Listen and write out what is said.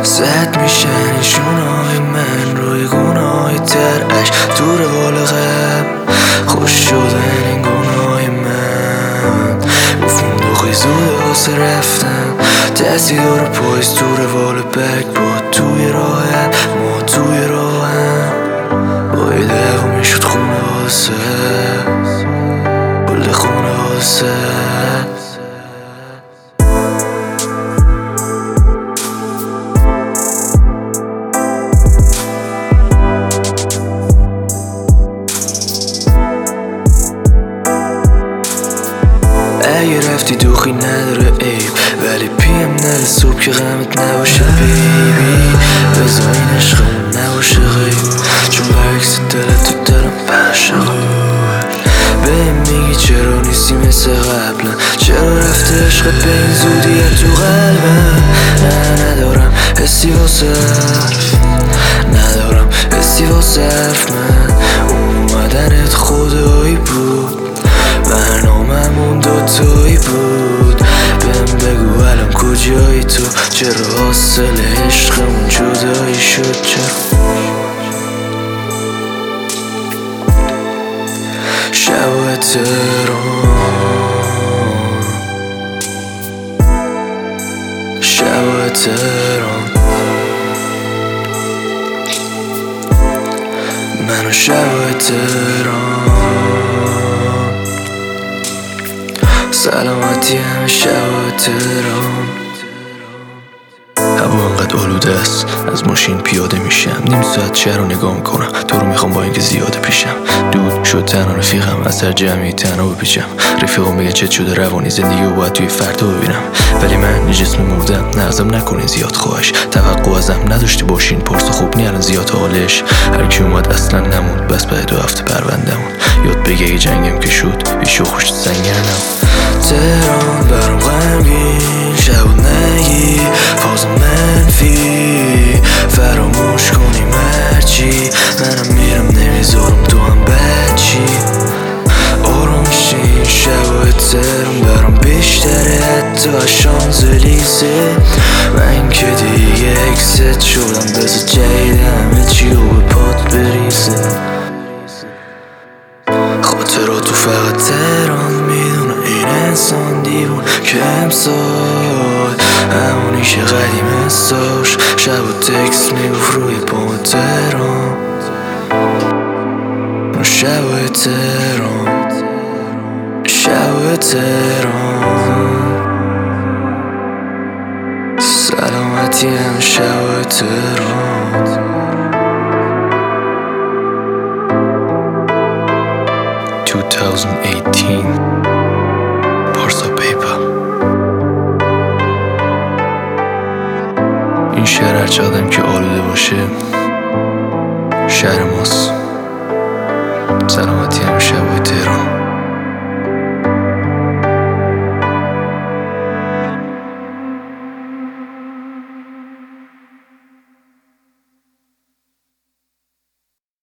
زد میشن شونای من روی گناه ترش دور والغم خوش شدن این گناه من گفتم دو زود واسه رفتم دستی داره پایز دور وال بک با توی راهم ما توی راهم با یه دقیقه میشد خونه واسه بله خونه واسه اگه رفتی دوخی نداره عیب ولی پیم نده صبح که غمت نباشه بیبی بذار این عشقمون نباشه غیب چون برعکس دلت تو دلم بشقه بهم میگی چرا نیستی مثل قبلا چرا رفته عشقت به این زودیه تو قلبم نه ندارم حسی واسه حرف ندارم حسی واسه حرف من اومدنت خدایی بود برنامه‌مون دوتایی بود بهم بگو الان کجایی تو چرا حاصل عشقمون جدایی شد چرا شب تهران شب تهران منو شب تهران سلامتی همه شب تهران هوا انقدر آلوده است از ماشین پیاده میشم نیم ساعت شهر رو نگاه میکنم تو رو میخوام با اینکه زیاده پیشم دود شد تنها رفیقم از سر جمعی تنها بپیچم رفیقم بگن چت شده روانی زندگی رو باید توی فردا ببینم ولی من جسم مردم نازم نکنین زیاد خواهش توقع ازم نداشتی باشین پرس خوب نی الان زیاد حالش هرکی اومد اصلا نموند بس بعد 2 هفته پروندمون یاد بگه اگه جنگم که شد بیشو خوش سنگرنم تهران برام غمگین شب و نگی فاز منفی فراموش کنیم هرچی منم میرم نمیذارم تو هم بچی آرامشین شب تهران برام بیشتره حتی از شانزلیزه من که دیگه اکست شدم بذار جدید همه چی رو به پات بریزه خاطراتو فقط تهران میدونه این انسان دیوون که امسال همونی که قدیم استاش شب و تکس میگفت روی پام تهران شب تهران شب تهران سلامتی هم شب تهران 2018 پارسا پیپر این شهر هر چقدرم که آلوده باشه شهر ماست سلام